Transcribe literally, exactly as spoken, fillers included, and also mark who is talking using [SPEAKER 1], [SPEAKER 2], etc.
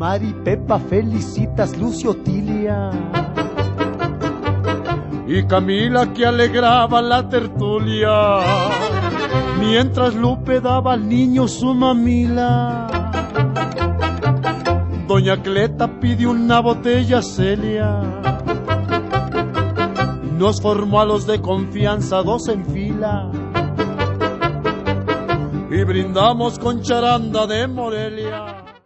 [SPEAKER 1] Mari, Pepa, Felicitas, Lucio, Tilia
[SPEAKER 2] y Camila, que alegraba la tertulia, mientras Lupe daba al niño su mamila. Doña Cleta pidió una botella Celia, nos formó a los de confianza dos en fila y brindamos con charanda de Morelia.